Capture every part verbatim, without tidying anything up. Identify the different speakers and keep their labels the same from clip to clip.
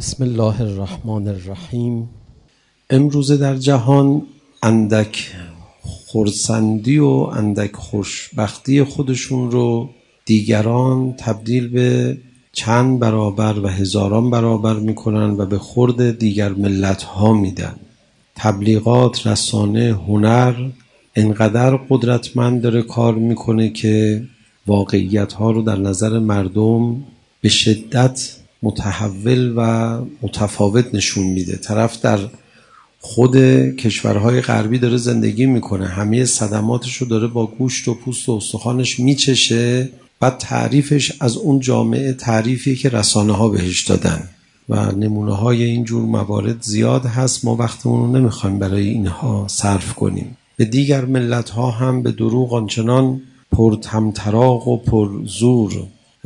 Speaker 1: بسم الله الرحمن الرحیم. امروز در جهان اندک خرسندی و اندک خوشبختی خودشون رو دیگران تبدیل به چند برابر و هزاران برابر میکنن و به خورد دیگر ملت ها میدن. تبلیغات، رسانه، هنر انقدر قدرتمند داره کار میکنه که واقعیت ها رو در نظر مردم به شدت متحول و متفاوت نشون میده. طرف در خود کشورهای غربی داره زندگی میکنه، همه صدماتش رو داره با گوشت و پوست و استخوانش میچشه، بعد تعریفش از اون جامعه تعریفی که رسانه ها بهش دادن و نمونه های اینجور موارد زیاد هست. ما وقتمون رو نمیخوایم برای اینها صرف کنیم. به دیگر ملت ها هم به دروغ آنچنان پر طمطراق و پر زور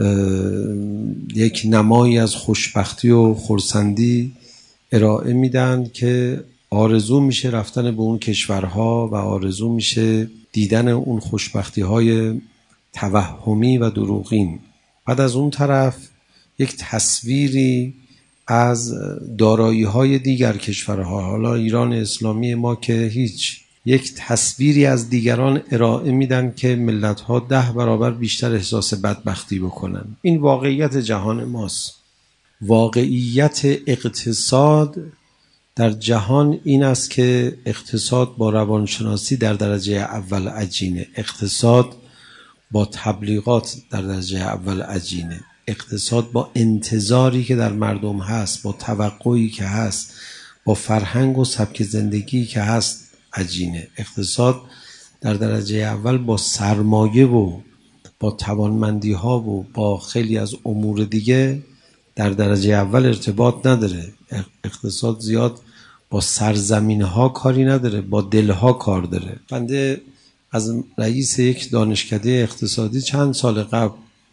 Speaker 1: یک نمایی از خوشبختی و خرسندی ارائه میدن که آرزو میشه رفتن به اون کشورها و آرزو میشه دیدن اون خوشبختی های توهمی و دروغین. بعد از اون طرف یک تصویری از دارایی های دیگر کشورها، حالا ایران اسلامی ما که هیچ، یک تصویری از دیگران ارائه میدن که ملت ها ده برابر بیشتر احساس بدبختی بکنن. این واقعیت جهان ماست. واقعیت اقتصاد در جهان این است که اقتصاد با روانشناسی در درجه اول عجینه، اقتصاد با تبلیغات در درجه اول عجینه، اقتصاد با انتظاری که در مردم هست، با توقعی که هست، با فرهنگ و سبک زندگی که هست عجینه. اقتصاد در درجه اول با سرمایه و با توانمندی ها و با خیلی از امور دیگه در درجه اول ارتباط نداره. اقتصاد زیاد با سرزمین ها کاری نداره، با دل ها کار داره. بنده از رئیس یک دانشکده اقتصادی چند سال قبل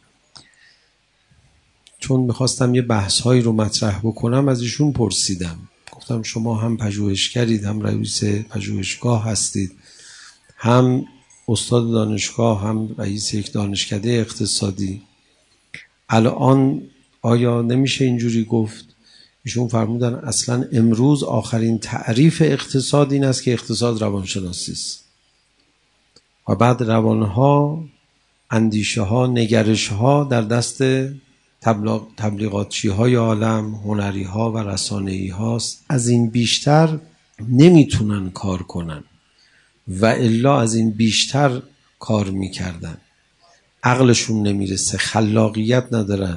Speaker 1: چون میخواستم یه بحث هایی رو مطرح بکنم از ایشون پرسیدم. گفتم شما هم پژوهشگرید، هم رئیس پژوهشگاه هستید، هم استاد دانشگاه، هم رئیس یک دانشکده اقتصادی. الان آیا نمیشه اینجوری گفت؟ ایشون فرمودن اصلا امروز آخرین تعریف اقتصاد این است که اقتصاد روانشناسی است و بعد روانها، اندیشه ها، نگرش ها در دست تبلیغ، تبلیغاتچی های عالم، هنری ها و رسانه‌ای هاست. از این بیشتر نمیتونن کار کنن و الا از این بیشتر کار میکردن. عقلشون نمیرسه، خلاقیت ندارن،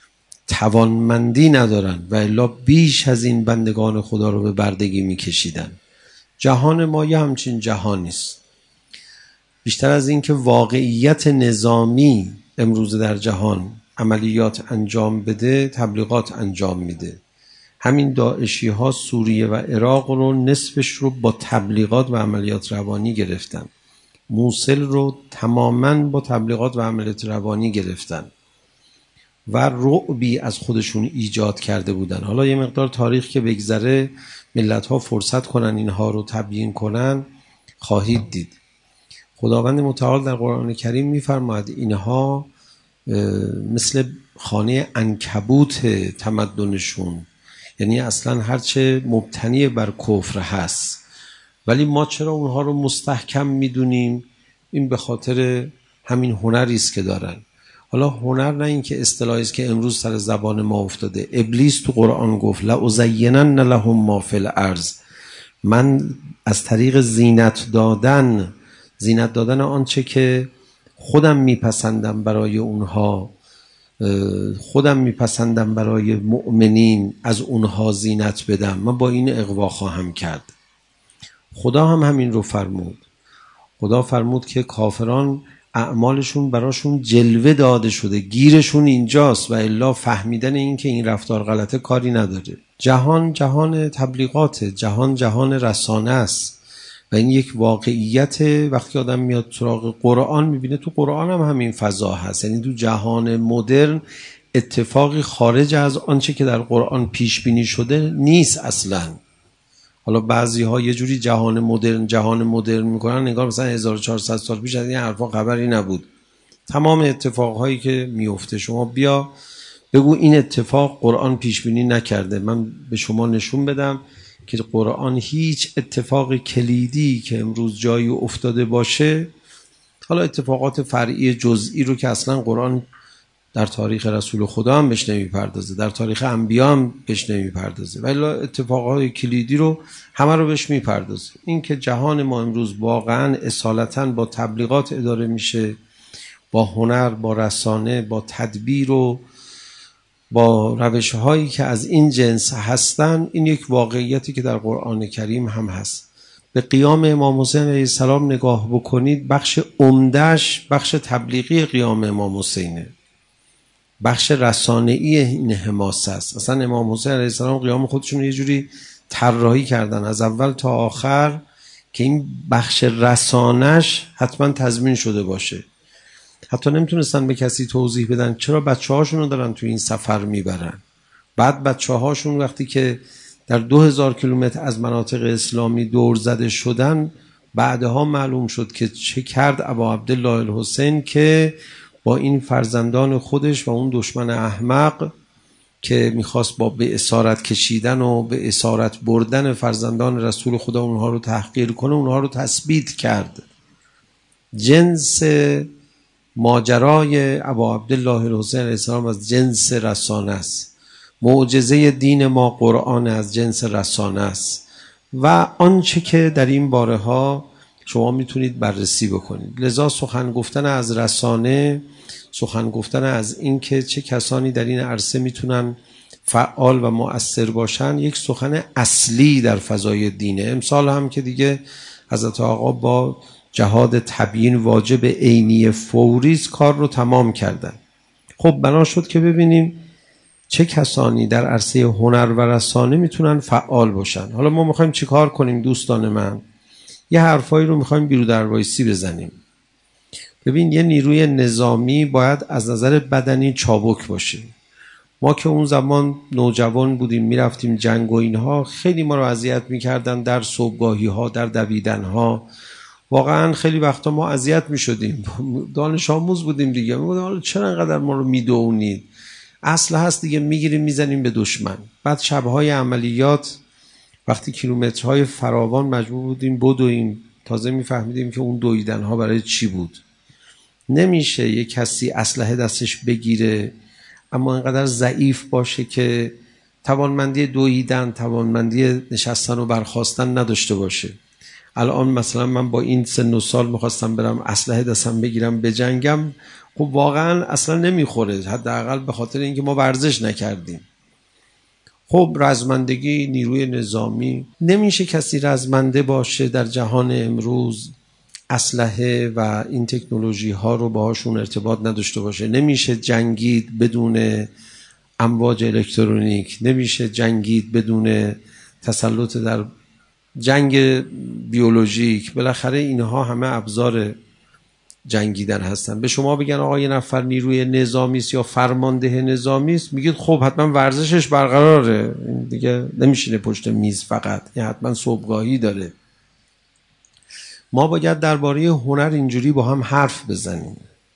Speaker 1: توانمندی ندارن و الا بیش از این بندگان خدا رو به بردگی میکشیدن. جهان ما یه همچین جهانی است. بیشتر از این که واقعیت نظامی امروز در جهان عملیات انجام بده، تبلیغات انجام میده. همین داعشی ها سوریه و عراق رو نصفش رو با تبلیغات و عملیات روانی گرفتن. موصل رو تماما با تبلیغات و عملیات روانی گرفتن و رعبی از خودشون ایجاد کرده بودن. حالا یه مقدار تاریخ که بگذره، ملت ها فرصت کنن اینها رو تبیین کنن، خواهید دید. خداوند متعال در قرآن کریم میفرماید اینها مثل خانه عنکبوت تمدنشون، یعنی اصلا هرچه مبتنی بر کفر هست، ولی ما چرا اونها رو مستحکم میدونیم؟ این به خاطر همین هنری است که دارن. حالا هنر نه این که اصطلاحی است که امروز سر زبان ما افتاده. ابلیس تو قرآن گفت لأزینن لهم ما فی الارض، من از طریق زینت دادن، زینت دادن آنچه که خودم میپسندم برای اونها، خودم میپسندم برای مؤمنین، از اونها زینت بدم، من با این اغوا خواهم کرد. خدا هم همین رو فرمود. خدا فرمود که کافران اعمالشون براشون جلوه داده شده، گیرشون اینجاست و الا فهمیدن این که این رفتار غلطه کاری نداره. جهان جهان تبلیغات، جهان جهان رسانه است و این یک واقعیت. وقتی آدم میاد سراغ قرآن میبینه تو قرآن هم همین فضا هست. یعنی تو جهان مدرن اتفاقی خارج از آنچه که در قرآن پیش بینی شده نیست اصلا. حالا بعضی ها یه جوری جهان مدرن جهان مدرن میکنن انگار مثلا هزار و چهارصد سال پیش از این حرفا خبری نبود. تمام اتفاقهایی که میفته، شما بیا بگو این اتفاق قرآن پیش بینی نکرده. من به شما نشون بدم که قرآن هیچ اتفاق کلیدی که امروز جایی افتاده باشه، حالا اتفاقات فرعی جزئی رو که اصلا قرآن در تاریخ رسول خدا هم بهش نمیپردازه، در تاریخ انبیا هم بهش نمیپردازه، ولی اتفاقات کلیدی رو همه رو بهش میپردازه. این که جهان ما امروز واقعا اصالتا با تبلیغات اداره میشه، با هنر، با رسانه، با تدبیر و با روش هایی که از این جنس هستن، این یک واقعیتی که در قرآن کریم هم هست. به قیام امام حسین علیه السلام نگاه بکنید، بخش عمده‌اش بخش تبلیغی قیام امام حسینه، بخش رسانه‌ای این حماسه است. اصلا امام حسین علیه السلام قیام خودشون یه جوری طراحی کردن از اول تا آخر که این بخش رسانش حتما تضمین شده باشه. حتی نمیتونستن به کسی توضیح بدن چرا بچه هاشون رو دارن تو این سفر میبرن. بعد بچه هاشون وقتی که در دو هزار کیلومتر از مناطق اسلامی دور زده شدن، بعدها معلوم شد که چه کرد ابا عبدالله الحسین که با این فرزندان خودش و اون دشمن احمق که میخواست با به اسارت کشیدن و به اسارت بردن فرزندان رسول خدا اونها رو تحقیر کنه، اونها رو تثبیت کرد. جنس ماجرای ابا عبدالله الحسین علیه السلام از جنس رسانه است. معجزه دین ما قرآن از جنس رسانه است و آنچه که در این باره ها شما میتونید بررسی بکنید. لذا سخن گفتن از رسانه، سخن گفتن از این که چه کسانی در این عرصه میتونن فعال و مؤثر باشن، یک سخن اصلی در فضای دینه. امسال هم که دیگه حضرت آقا با جهاد تبیین واجب عینی فوریز کار رو تمام کردن. خب بنا شد که ببینیم چه کسانی در عرصه هنر و رسانه میتونن فعال باشن. حالا ما میخوایم چی کار کنیم دوستان من؟ یه حرفایی رو میخوایم بیرو دروایسی بزنیم. ببین، یه نیروی نظامی باید از نظر بدنی چابک باشه. ما که اون زمان نوجوان بودیم میرفتیم جنگ و اینها، خیلی ما رو اذیت میکردن در صبحگاهی ها، در دویدن ها. واقعا خیلی وقتا ما اذیت میشدیم. دانش آموز بودیم دیگه، میگفتن حالا چرا انقدر ما رو میدونید؟ اصل هست دیگه، میگیریم میزنیم به دشمن. بعد شبهای عملیات وقتی کیلومترهای فراوان مجبور بودیم بدویم، تازه میفهمیدیم که اون دویدن ها برای چی بود. نمیشه یک کسی اسلحه دستش بگیره اما اینقدر ضعیف باشه که توانمندی دویدن، توانمندی نشستن و برخاستن نداشته باشه. الان مثلا من با این سن و سال میخواستم برم اسلحه دستم بگیرم بجنگم، خب واقعا اصلا نمیخوره، حداقل به خاطر اینکه ما ورزش نکردیم. خب رزمندگی، نیروی نظامی، نمیشه کسی رزمنده باشه در جهان امروز اسلحه و این تکنولوژی ها رو باهاشون ارتباط نداشته باشه. نمیشه جنگید بدون امواج الکترونیک، نمیشه جنگید بدون تسلط در جنگ بیولوژیک. بالاخره اینها همه ابزار جنگیدن هستن. به شما بگن آقا یه نفر نیروی نظامی است یا فرمانده نظامی است، میگید خب حتما ورزشش برقراره، این دیگه نمیشینه پشت میز فقط، این حتما صبحگاهی داره. ما باید درباره هنر اینجوری با هم حرف بزنیم.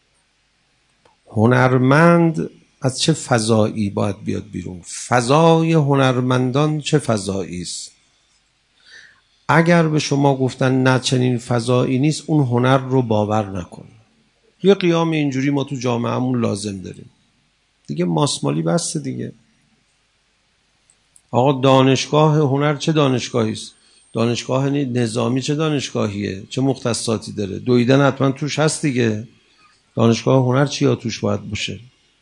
Speaker 1: هنرمند از چه فضایی باید بیاد بیرون؟ فضای هنرمندان چه فضایی است؟ اگر به شما گفتن نه چنین فضایی نیست، اون هنر رو باور نکن. یه قیام اینجوری ما تو جامعهمون لازم داریم دیگه. ماسمالی بسته دیگه. آقا دانشگاه هنر چه دانشگاهی است؟ دانشگاه نظامی چه دانشگاهیه؟ چه مختصاتی داره؟ دویدن حتما توش هست دیگه. دانشگاه هنر چیا توش باید باشه؟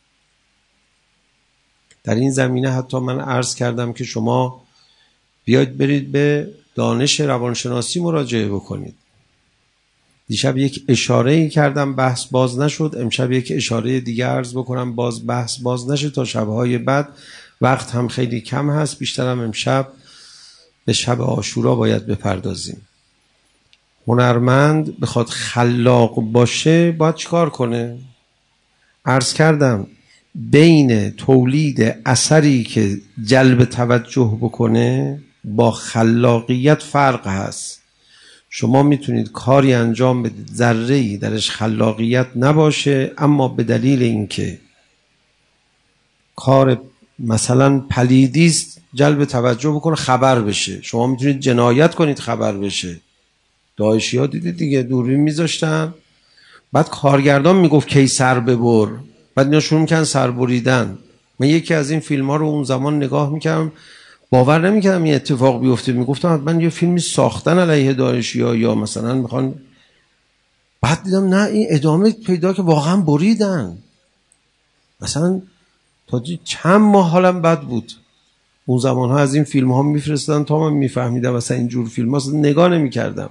Speaker 1: در این زمینه حتی من عرض کردم که شما بیاید برید به دانش روانشناسی مراجعه بکنید. دیشب یک اشاره کردم بحث باز نشد، امشب یک اشاره دیگه عرض بکنم باز بحث باز نشه تا شبهای بعد. وقت هم خیلی کم هست، بیشترم امشب به شب عاشورا باید بپردازیم. هنرمند بخواد خلاق باشه باید چیکار کنه؟ عرض کردم بین تولید اثری که جلب توجه بکنه با خلاقیت فرق هست. شما میتونید کاری انجام بدید ذره‌ای درش خلاقیت نباشه، اما به دلیل اینکه کار مثلا پلیدیست جلب توجه بکنه خبر بشه. شما میتونید جنایت کنید خبر بشه. داعشی ها دیدید دیگه، دوربین میذاشتن، بعد کارگردان میگفت کی سر ببر، بعد اینا شروع میکنن سر بریدن. من یکی از این فیلم ها رو اون زمان نگاه میکردم، باور نمیکردم این اتفاق بیفته. میگفتم حتما یه فیلمی ساختن علیه داعشی ها یا مثلا میخوان. بعد دیدم نه، این ادامه پیدا که واقعا بریدن. مثلا تا چند ماه حالم بد بود. اون زمان ها از این فیلم ها میفرستادن تا من میفهمیدم مثلا اینجور فیلم ها اصلا نگاه نمیکردم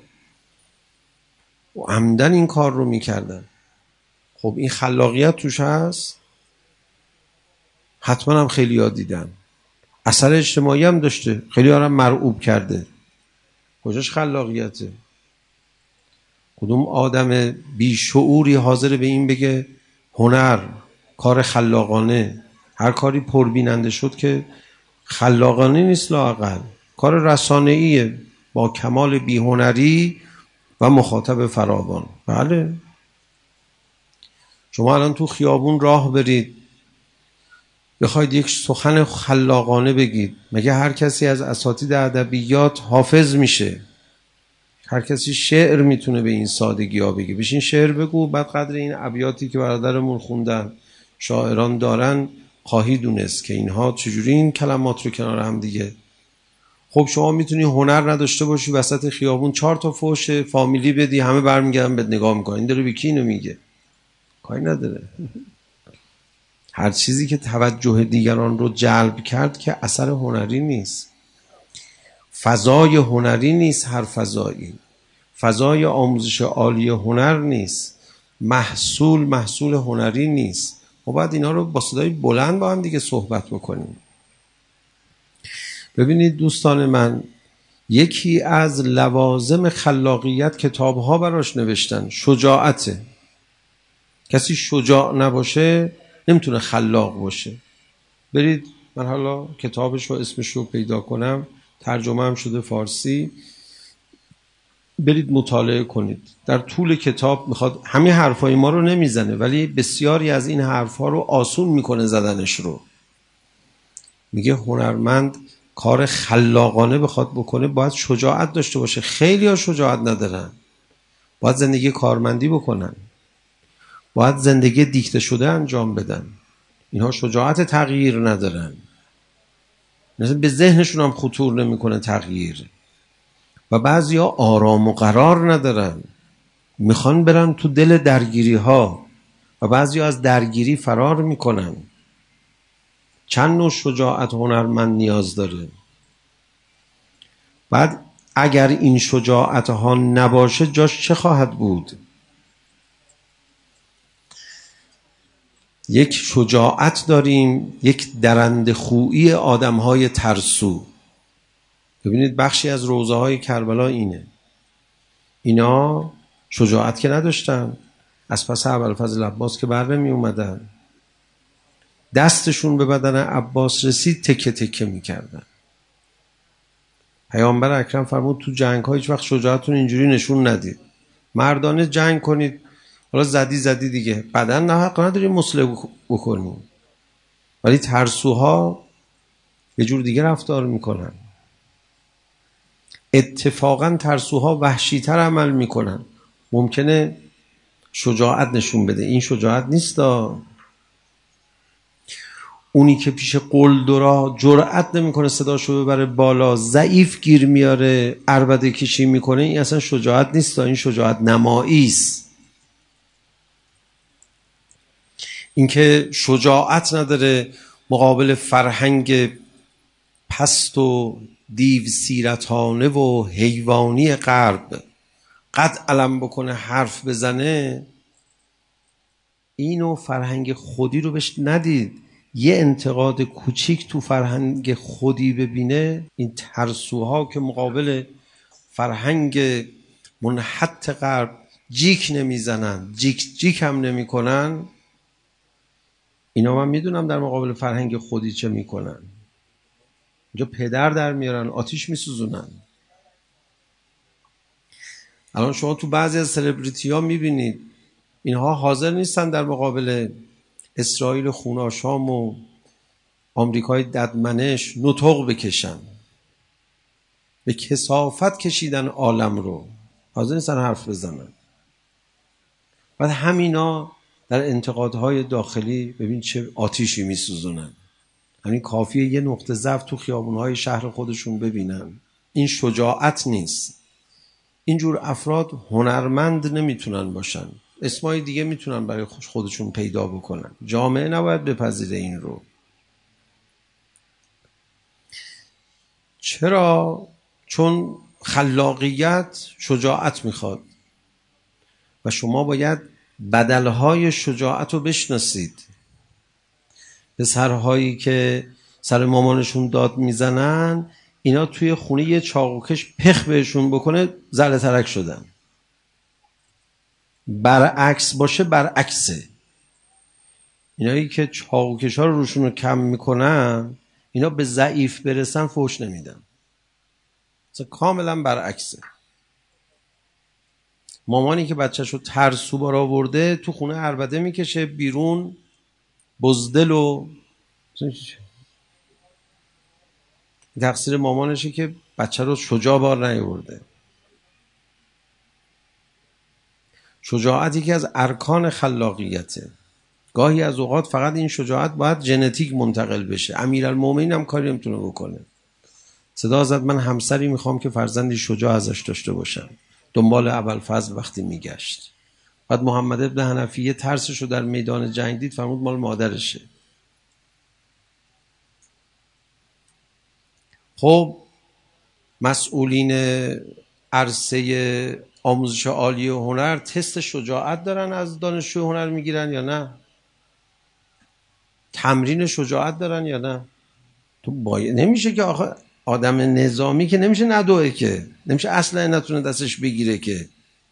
Speaker 1: و عمدن این کار رو میکردن. خب این خلاقیت توش هست، حتما هم خیلی ها دیدن. اثر اجتماعی هم داشته، خیلی ها هم مرعوب کرده. کجاش خلاقیته؟ کدوم آدم بی شعوری حاضر به این بگه هنر کار خلاقانه؟ هر کاری پربیننده شد که خلاقانه نیست، لااقل کار رسانه‌ایه با کمال بی‌هنری و مخاطب فراوان. بله شما الان تو خیابون راه برید بخواید یک سخن خلاقانه بگید، مگه هر کسی از اساتید ادبیات حافظ میشه؟ هر کسی شعر میتونه به این سادگی ها بگه. بشین شعر بگو، بعد قدر این ابیاتی که برادرمون خوندن شاعران دارن خواهی دونست که اینها چجوری این کلمات رو کنار هم دیگه. خب شما میتونی هنر نداشته باشی، وسط خیابون چهار تا فوش فامیلی بدی، همه برمیگردن بهت نگاه میکنن، این داره به کی اینو میگه؟ کاری نداره. هر چیزی که توجه دیگران رو جلب کرد که اثر هنری نیست، فضای هنری نیست. هر فضایی فضای آموزش عالی هنر نیست، محصول محصول هنری نیست. ما باید اینا رو با صدای بلند با هم دیگه صحبت بکنیم. ببینید دوستان من، یکی از لوازم خلاقیت کتاب‌ها براش نوشتن شجاعته. کسی شجاع نباشه نمیتونه خلاق باشه. برید، من حالا کتابش رو اسمش رو پیدا کنم، ترجمه هم شده فارسی، برید مطالعه کنید. در طول کتاب میخواد همین حرفای ما رو نمیزنه، ولی بسیاری از این حرفا رو آسون میکنه زدنش رو. میگه هنرمند کار خلاقانه بخواد بکنه باید شجاعت داشته باشه. خیلی ها شجاعت ندارن. باید زندگی کارمندی بکنن، باید زندگی دیکته شده انجام بدن. اینها شجاعت تغییر ندارن، مثلا به ذهنشون هم خطور نمیکنه تغییر. و بعضیا آرام و قرار ندارن، میخوان برن تو دل درگیری ها و بعضیا از درگیری فرار میکنن. چند نوع شجاعت هنرمند نیاز داره. بعد اگر این شجاعت ها نباشه جاش چه خواهد بود؟ یک شجاعت داریم، یک درنده خویی آدم های ترسو. ببینید بخشی از روضه های کربلا اینه. اینا شجاعت که نداشتن، از پس ابوالفضل عباس که بر نمی اومدن، دستشون به بدن عباس رسید تکه تکه میکردن. پیامبر اکرم فرمود تو جنگ ها هیچ وقت شجاعتون اینجوری نشون ندید. مردانه جنگ کنید، حالا زدی زدی دیگه، بدن نه حق نداری مسلح بکنی. ولی ترسوها یه جور دیگه رفتار میکنن. اتفاقا ترسوها وحشی‌تر عمل میکنن. ممکنه شجاعت نشون بده، این شجاعت نیستا. اونی که پیش قلدرا جرأت نمیکنه صداشو ببره بالا، ضعیف گیر میاره، عربده کشی میکنه، این اصلا شجاعت نیستا، این شجاعت نمایی است. این که شجاعت نداره مقابل فرهنگ پست و دیو سیرتانه و حیوانی غرب قد علم بکنه، حرف بزنه، اینو فرهنگ خودی رو بهش ندید. یه انتقاد کوچیک تو فرهنگ خودی ببینه، این ترسوها که مقابل فرهنگ منحط غرب جیک نمیزنن، جیک جیک هم نمی کنن، اینا من میدونم در مقابل فرهنگ خودی چه میکنن. اینجا پدر در میارن، آتیش میسوزونن. الان شما تو بعضی از سلبریتی ها میبینید اینها حاضر نیستن در مقابل اسرائیل خوناشام و آمریکای ددمنش نطق بکشن، به کثافت کشیدن عالم رو، حاضر نیستن حرف بزنن. بعد همینا در انتقادهای داخلی ببین چه آتیشی میسوزونن. همین کافیه یه نقطه ضعف تو خیابونهای شهر خودشون ببینن. این شجاعت نیست. اینجور افراد هنرمند نمیتونن باشن، اسمای دیگه میتونن برای خودشون پیدا بکنن. جامعه نباید بپذیره این رو. چرا؟ چون خلاقیت شجاعت میخواد و شما باید بدلهای شجاعت رو بشناسید. پسرهایی که سر مامانشون داد میزنن، اینا توی خونه یه چاقوکش پخ بهشون بکنه زله ترک شدن. برعکس باشه برعکسه. اینایی که چاقوکش ها رو روشون رو کم میکنن، اینا به ضعیف برسن فوش نمیدن. مثلا کاملا برعکسه. مامانی که بچه‌شو ترسو بار آورده تو خونه عربده میکشه بیرون، بزدل و تقصیر مامانشه که بچه رو شجاع بار نیاورده. شجاعتی که از ارکان خلاقیته. گاهی از اوقات فقط این شجاعت باید ژنتیک منتقل بشه. امیرالمومنین هم کاری نمیتونه بکنه. صدا زد من همسری میخوام که فرزندی شجاع ازش داشته باشم. دنبال ابوالفضل وقتی میگشت، بعد محمد ابن حنفیه ترسشو در میدان جنگ دید، فرمود مال مادرشه. خب مسئولین عرصه آموزش عالی و هنر تست شجاعت دارن از دانشجو هنر میگیرن یا نه؟ تمرین شجاعت دارن یا نه؟ تو باید نمیشه که آخه آدم نظامی که نمیشه ندوه، که نمیشه اصلا نتونه دستش بگیره، که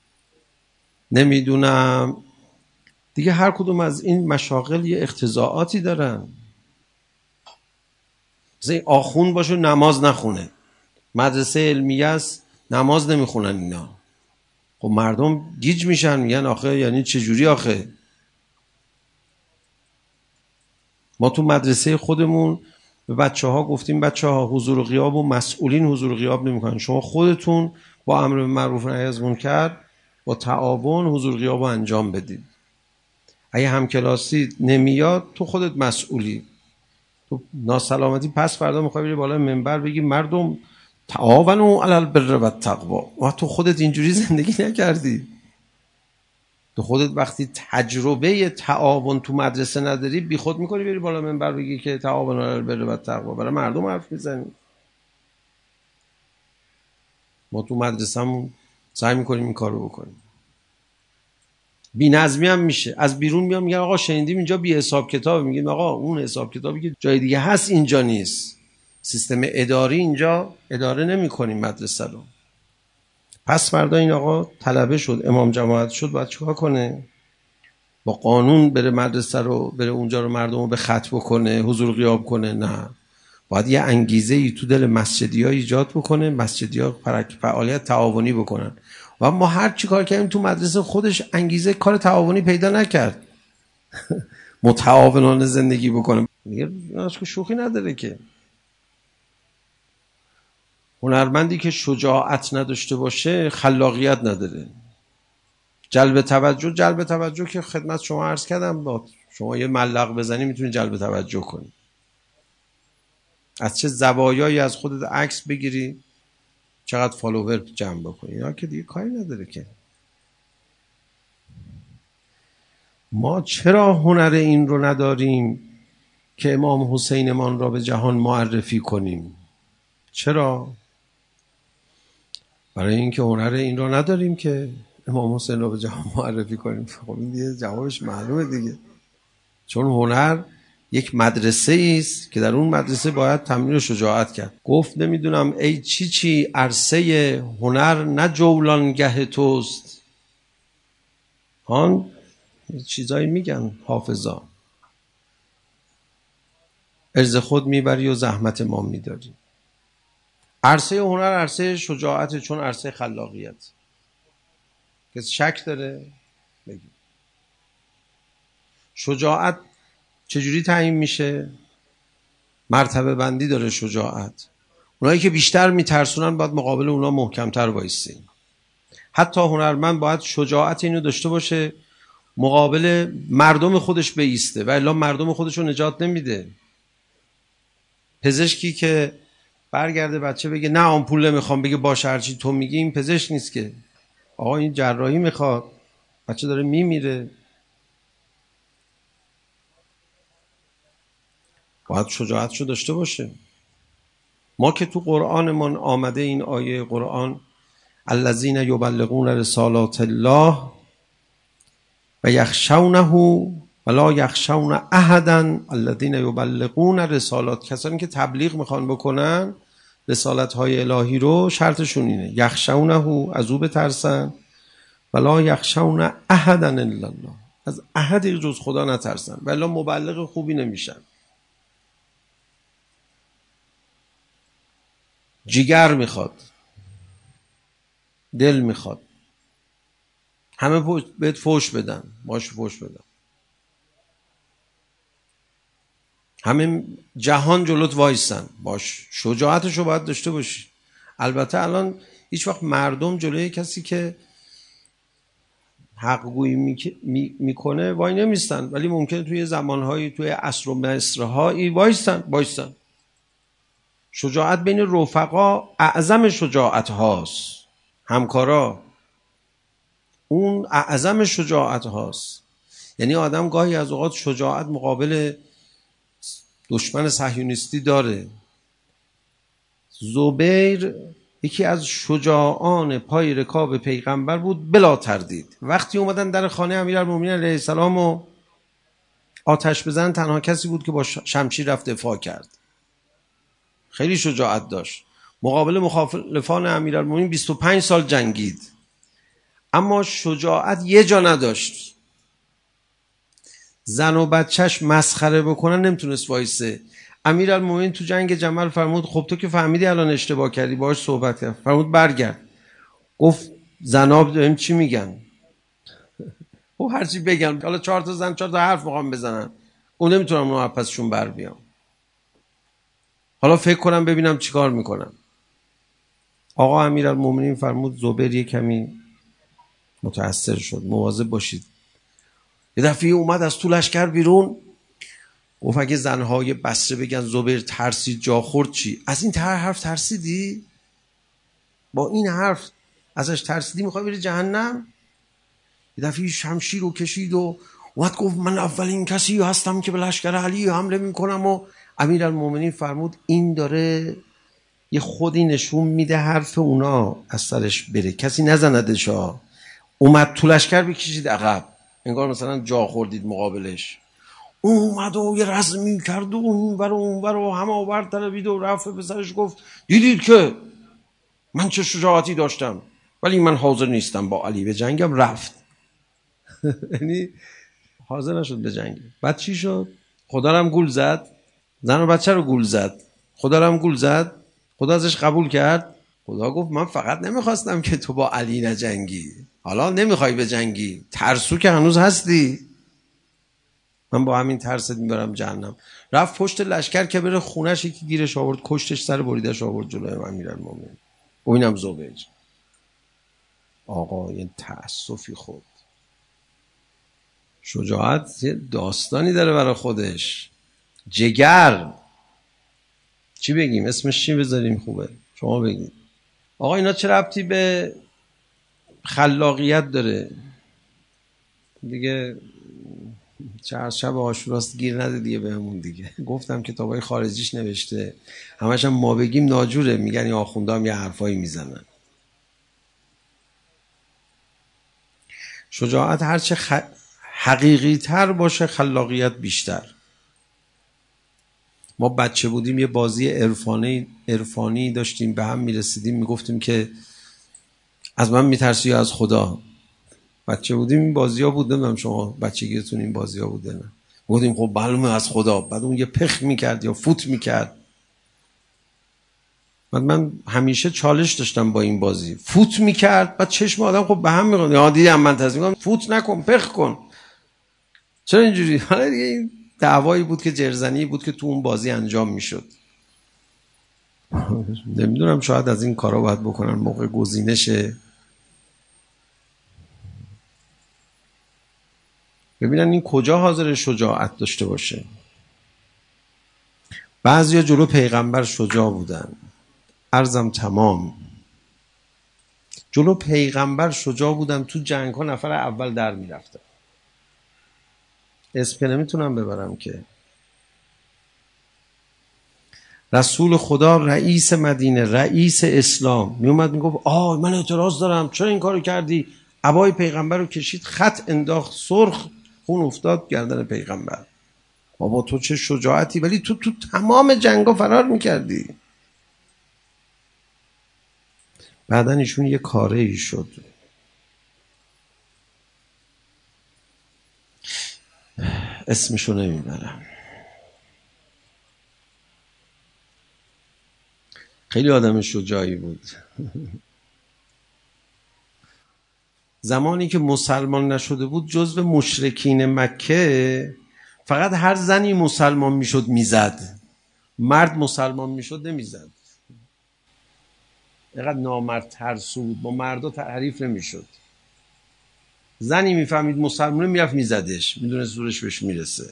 Speaker 1: نمیدونم دیگه. هر کدوم از این مشاغل یه اقتضاعاتی دارن. مثلا آخون باشه نماز نخونه، مدرسه علمیه است نماز نمیخونن اینا. خب مردم گیج میشن، میگن آخه یعنی چجوری آخه؟ ما تو مدرسه خودمون به بچه ها گفتیم بچه ها حضور و غیاب و مسئولین حضور و غیاب نمیکنن، شما خودتون با امر معروف و نهی از منکر با تعاون حضور و غیاب رو انجام بدید. اگه همکلاسی نمیاد تو خودت مسئولی. تو ناسلامتی پس فردا میخوای بری بالا منبر بگی مردم تعاونوا علی البر و التقوا، و تو خودت اینجوری زندگی نکردی. تو خودت وقتی تجربه تعاون تو مدرسه نداری، بی خود میکنی بری بالا منبر بگی که تعاون علی البر و التقوا، برای مردم حرف میزنی. ما تو مدرسه‌مون سعی میکنیم این کارو بکنیم. بی نظمی هم میشه، از بیرون میام میگن آقا شنیدیم اینجا بی حساب کتاب، میگیم آقا اون حساب کتابی که جای دیگه هست اینجا نیست. سیستم اداری اینجا اداره نمی‌کنیم مدرسه رو. پس فردا این آقا طلبه شد، امام جماعت شد، باید چیکار کنه؟ با قانون بره مدرسه رو، بره اونجا رو مردم رو به خط بکنه، حضور غیاب کنه؟ نه، باید یه انگیزه ای تو دل مسجدی‌ها ایجاد بکنه، مسجدی‌ها فعالیت تعاونی بکنن. و ما هر چی کار کردیم تو مدرسه خودش انگیزه کار تعاونی پیدا نکرد. متعاونانه زندگی بکنه دیگه شوخی نداره که. هنرمندی که شجاعت نداشته باشه خلاقیت نداره. جلب توجه، جلب توجه که خدمت شما عرض کردم، با شما یه ملق بزنی میتونی جلب توجه کنی. از چه زوایایی از خودت عکس بگیری، چقدر فالوور جمع بکنی، اینا که دیگه کاری نداره که. ما چرا هنر این رو نداریم که امام حسینمان را به جهان معرفی کنیم؟ چرا؟ برای اینکه هنر این رو نداریم که امام حسین را به جهان معرفی کنیم. خب این دیگه جوابش معلومه دیگه. چون هنر یک مدرسه است که در اون مدرسه باید تمرین شجاعت کرد. گفت نمیدونم ای چی چی عرصه هنر نه جولانگه توست. آن چیزایی میگن حافظا، ارز خود میبری و زحمت ما میداری. عرصه هنر عرصه شجاعت، چون عرصه خلاقیت. کسی شک داره؟ بگید. شجاعت چجوری تعیین میشه؟ مرتبه بندی داره شجاعت. اونایی که بیشتر میترسونن باید مقابل اونا محکمتر وایسین. حتی هنرمند باید شجاعت اینو داشته باشه مقابل مردم خودش بایسته و الا مردم خودش رو نجات نمیده. پزشکی که برگرده بچه بگه نه آمپول نمیخوام، بگه باشه هرچی تو میگی، این پزشک نیست که. آقا این جراحی میخواد، بچه داره میمیره. باید شجاعتشو داشته باشه. ما که تو قرآنمون آمده این آیه قرآن الذین یبلغون رسالات الله و یخشونه ولا یخشون احدا الذین یبلغون رسالات، کسانی که تبلیغ میخوان بکنن رسالت های الهی رو، شرطشون اینه یخشونه، از او بترسن، ولا یخشون احدا الا الله، از احد جز خدا نترسن، ولی مبلغ خوبی نمیشن. جگر میخواد، دل میخواد، همه بهت فوش بدن، باش فوش بدن، همه جهان جلوت وایسن، باش شجاعتشو باید داشته باشی. البته الان هیچ وقت مردم جلوی کسی که حق گویی میکنه وای نمیستن، ولی ممکنه توی زمانهایی، توی عصر و مصرهایی وایستن وایستن شجاعت بین رفقا اعظم شجاعت هاست، همکارا اون اعظم شجاعت هاست. یعنی آدم گاهی از اوقات شجاعت مقابل دشمن صهیونیستی داره. زبیر یکی از شجاعان پای رکاب پیغمبر بود بلا تردید. وقتی اومدن در خانه امیرالمومنین علیه السلام و آتش بزنن، تنها کسی بود که با شمشیر رفت دفاع کرد. خیلی شجاعت داشت. مقابل مخالفان امیرالمومنین بیست و پنج سال جنگید، اما شجاعت یه جا نداشت. زن و بچهش مسخره بکنن نمیتونست وایسه. امیرالمومنین تو جنگ جمل فرمود خب تو که فهمیدی الان اشتباه کردی، باهاش صحبت کرد، فرمود برگرد. گفت زناب داریم چی میگن؟ او هر چی بگن، حالا چهار تا زن چهار تا حرف میخوام بزنن، اون نمیتونم اون پسشون بر بیام. حالا فکر کنم ببینم چیکار میکنم. آقا امیرالمومنین فرمود زبیر یک کمی متأثر شد، مواظب باشید. یه دفعه اومد از تو لشکر بیرون، گفت اگه زنهای بصره بگن زبیر ترسید جا خورد چی؟ از این تر حرف ترسیدی؟ با این حرف ازش ترسیدی میخوای بری جهنم؟ یه دفعه شمشیر رو کشید و اومد گفت من اولین کسی هستم که به لشکر علی حمله میکنم. و امیرالمومنین فرمود این داره یه خودی نشون میده حرف اونا از سرش بره، کسی نزندش ها. اومد تو لشکر بکشید عقب، انگار مثلا جا خوردید مقابلش. اومد و یه رزمی کرد و اون ور و اون ور و همه آورد طلبید و رفت به سرش گفت دیدید که من چه شجاعتی داشتم، ولی من حاضر نیستم با علی به جنگم. رفت. یعنی حاضر نشد به جنگ. بعد چی شد؟ خدا رو هم گول زد، زن و بچه رو گول زد، خدا رو هم گول زد. خدا ازش قبول کرد. خدا گفت من فقط نمیخواستم که تو با علی نجنگی، حالا نمیخوای به جنگی، ترسو که هنوز هستی، من با همین ترست میبرم جهنم. رفت پشت لشکر که بره خونش، یکی گیرش آورد کشتش، سر بریدش آورد جلوی امیرالمومنین. و اینم زبیر. آقا این تأسفی خود. شجاعت یه داستانی داره برای خودش. جگر چی بگیم؟ اسمش چی بذاریم خوبه؟ شما بگید. آقا اینا چه ربطی به خلاقیت داره؟ دیگه چهار شب عاشوراست گیر نده دیگه بهمون دیگه. گفتم کتابای خارجیش نوشته، همش هم ما بگیم ناجوره، میگن این آخونده هم یه حرفایی میزنن. شجاعت هرچه خ... حقیقی تر باشه خلاقیت بیشتر. ما بچه بودیم یه بازی عرفانی عرفانی داشتیم، به هم میرسیدیم میگفتیم که از من میترسی یا از خدا. بچه بودیم این بازی ها بود، نمیدونم شما بچگیتون این بازی ها بوده نه؟ گفتیم خب معلومه از خدا. بعد اون یه پخ میکرد یا فوت میکرد. بعد من همیشه چالش داشتم با این بازی، فوت میکرد بعد چشم آدم خب به هم میخواد. یا دیدم من تصمیم گرفتم فوت نکن، پخ کن. چرا اینجوری؟ حالا دیگه این دعوایی بود که جرزنی بود که تو اون بازی انجام میشد. نمیدونم شاید از این کارا باید بکنن موقع گزینشه. ببینن این کجا حاضر شجاعت داشته باشه. بعضیا جلو پیغمبر شجاع بودن، عرضم تمام، جلو پیغمبر شجاع بودن، تو جنگ ها نفر اول در می رفتن. اسم نمیتونم ببرم که رسول خدا رئیس مدینه، رئیس اسلام می اومد می گفت آه من اعتراض دارم، چرا این کارو کردی؟ عبای پیغمبر رو کشید، خط انداخت، سرخ خون افتاد گردن پیغمبر. بابا تو چه شجاعتی، ولی تو تو تمام جنگا فرار میکردی. بعدن ایشون یه کاره ای شد، اسمشو نمیبرم، خیلی آدم شجاعی بود. زمانی که مسلمان نشده بود جزو مشرکین مکه، فقط هر زنی مسلمان میشد میزد، مرد مسلمان میشد نمیزد. اینقدر نامرد ترسو بود، با مردا حریف نمیشد. زنی میفهمید مسلمانه میرفت میزدش، میدونه زورش بهش میرسه.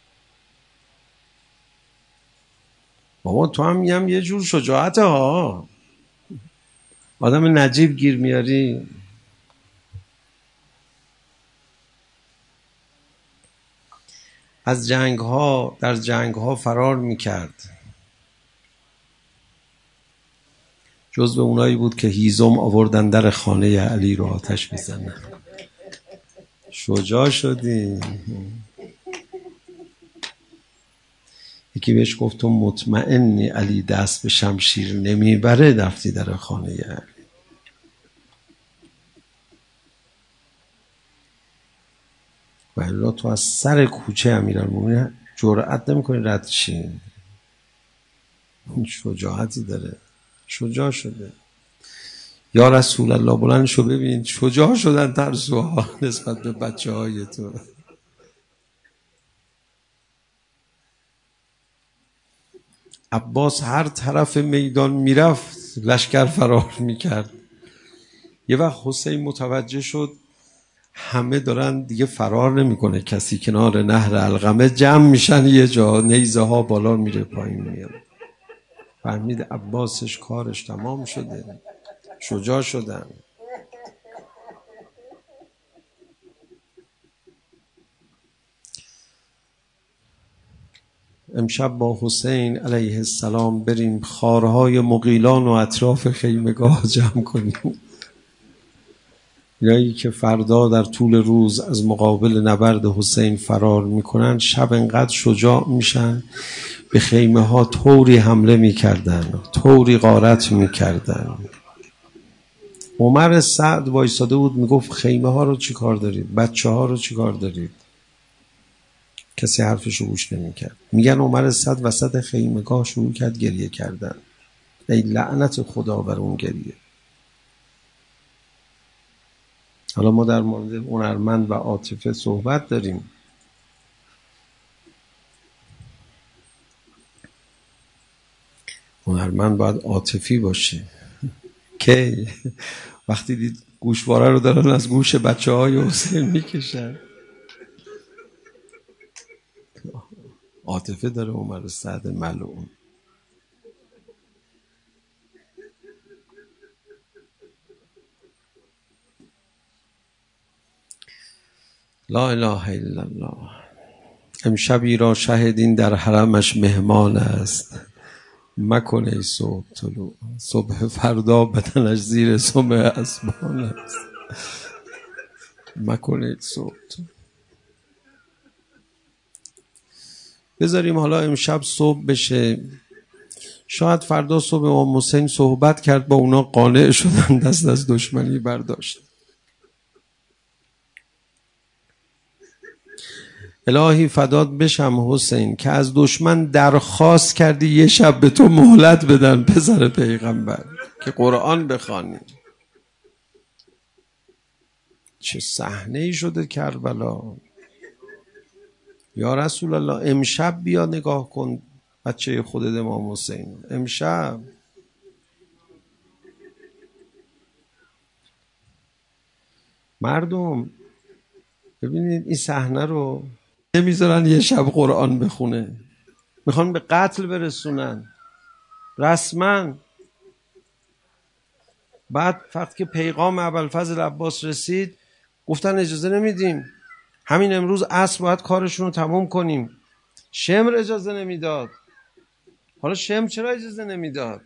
Speaker 1: بابا تو هم میگم یه جور شجاعته ها، آدم نجیب گیر میاری. از جنگ ها در جنگ ها فرار میکرد، جزو اونایی بود که هیزم آوردن در خانه علی رو آتش میزنن. شجاع شدی. یکی بهش گفت تو مطمئنی علی دست به شمشیر نمیبره؟ رفتی در خانه علی. ولی تو از سر کوچه امیرالمومنین جرأت نمی‌کنی رد شی. شجاعتی داره، شجاع شده. یا رسول الله بلند شو ببین شجاع شدن ترسوها نسبت به بچه های تو. عباس هر طرف میدان میرفت لشکر فرار میکرد. یه وقت حسین متوجه شد همه دارن دیگه فرار نمیکنه، کسی کنار نهر علقمه جمع میشن یه جا، نیزه ها بالا میره پایین میاد. فهمید عباسش کارش تمام شده، شجاع شدن. امشب با حسین علیه السلام بریم خارهای مغیلان و اطراف خیمگاه جمع کنیم. اینایی که فردا در طول روز از مقابل نبرد حسین فرار میکنن، شب انقدر شجاع میشن به خیمه ها طوری حمله میکردن، طوری غارت میکردن. عمر سعد وایساده بود میگفت خیمه ها رو چی کار دارید؟ بچه ها رو چی کار دارید؟ کسی حرفشو گوش نمیکرد. میگن عمر سعد وسط خیمگاه شروع کرد گریه کردن. ای لعنت خدا بر اون گریه. حالا ما در مورد هنرمند و عاطفه صحبت داریم. هنرمند باید عاطفی باشه. که وقتی دید گوشواره رو دارن از گوش بچه های حسین میکشن، عاطفه داره عمر سعد ملعون. لا اله الا الله. امشبی را شهدین در حرمش مهمان است، مکن ای صبح طلوع، صبح فردا بدنش زیر سم اسبان است، مکن ای صبح طلوع. بذاریم حالا امشب صبح بشه، شاید فردا صبح امام حسین صحبت کرد با اونا، قانع شدن، دست از دشمنی برداشت. الهی فدات بشم حسین که از دشمن درخواست کردی یه شب به تو مهلت بدن پسر پیغمبر که قرآن بخوانی. چه صحنه‌ای شده کربلا. یا رسول الله امشب بیا نگاه کن بچه خودت امام حسین، امشب. مردم ببینید این صحنه رو نمیذارن یه شب قرآن بخونه، میخوان به قتل برسونن رسما. بعد وقتی که پیغام ابوالفضل عباس رسید گفتن اجازه نمیدیم، همین امروز عصر باید کارشون رو تموم کنیم. شمر اجازه نمیداد. حالا شمر چرا اجازه نمیداد؟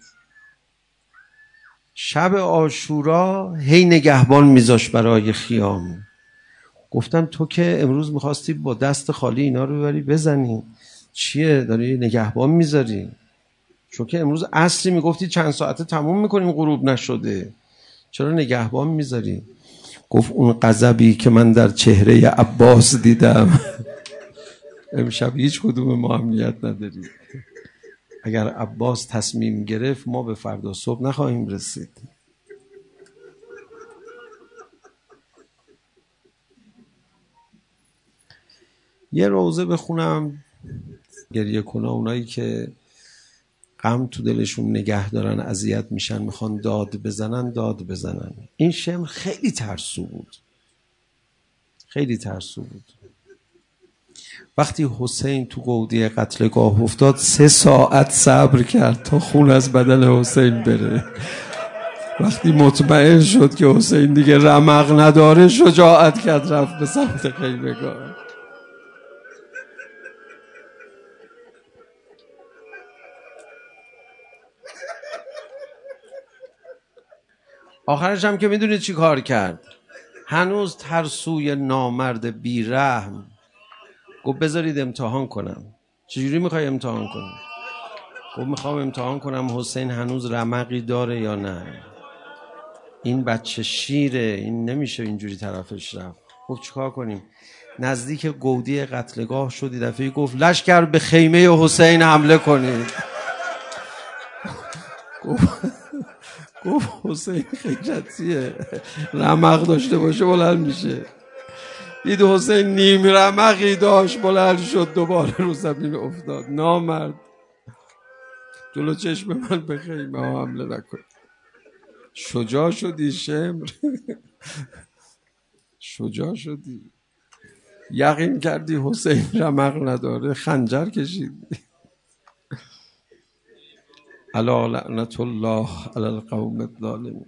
Speaker 1: شب عاشورا هی نگهبان میذاش برای خیام. گفتن تو که امروز میخواستی با دست خالی اینا رو ببری بزنی، چیه داری نگهبان میذاری؟ چون که امروز عصری میگفتی چند ساعته تموم میکنیم غروب نشده، چرا نگهبان میذاری؟ گفت اون غضبی که من در چهره عباس دیدم امشب هیچ کدوم ما امنیت نداریم. اگر عباس تصمیم گرفت ما به فردا صبح نخواهیم رسید. یه روزه بخونم گریه کنه اونایی که غم تو دلشون نگه دارن، اذیت میشن، میخوان داد بزنن داد بزنن. این شمر خیلی ترسو بود، خیلی ترسو بود. وقتی حسین تو گودی قتلگاه افتاد سه ساعت صبر کرد تا خون از بدن حسین بره. وقتی مطمئن شد که حسین دیگه رمق نداره شجاعت کرد رفت به سمت خیمگاه. آخرش هم که میدونید چی کار کرد؟ هنوز ترسوی نامرد بیرحم گفت بذارید امتحان کنم. چجوری میخوای امتحان کنی؟ گفت میخوام امتحان کنم حسین هنوز رمقی داره یا نه. این بچه شیره، این نمیشه اینجوری طرفش رفت. گفت چیکار کنیم؟ نزدیک گودی قتلگاه شد، دفعه گفت لشکر به خیمه حسین حمله کنید. گفت گفت حسین خیرتیه، رمق داشته باشه بلند میشه. دید حسین نیم رمقی داشت، بلند شد دوباره رو زمین افتاد. نامرد جلو چشم من به خیمه ها حمله نکن. شجاع شدی شمر شجاع شدی، یقین کردی حسین رمق نداره، خنجر کشیدی. الا لعنت الله علی القوم الظالمین.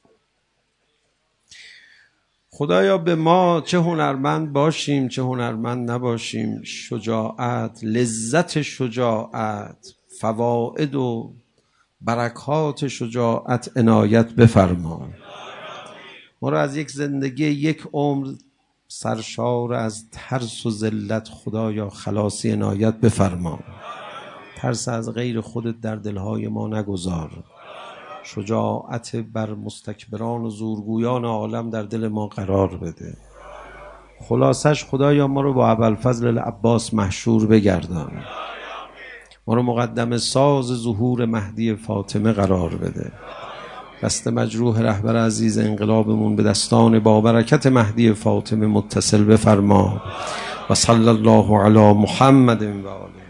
Speaker 1: خدایا به ما چه هنرمند باشیم چه هنرمند نباشیم، شجاعت، لذت شجاعت، فواید و برکات شجاعت عنایت بفرما. ما را از یک زندگی یک عمر سرشار از ترس و ذلت خدایا خلاصی عنایت بفرما. ترس از غیر خودت در دلهای ما نگذار. شجاعت بر مستکبران و زورگویان عالم در دل ما قرار بده. خلاصش خدایا ما رو با ابوالفضل عباس محشور بگردان. ما رو مقدم ساز ظهور مهدی فاطمه قرار بده. دست مجروح رهبر عزیز انقلابمون به دستان با برکت مهدی فاطمه متصل بفرما. و صلی الله علی محمد و آله.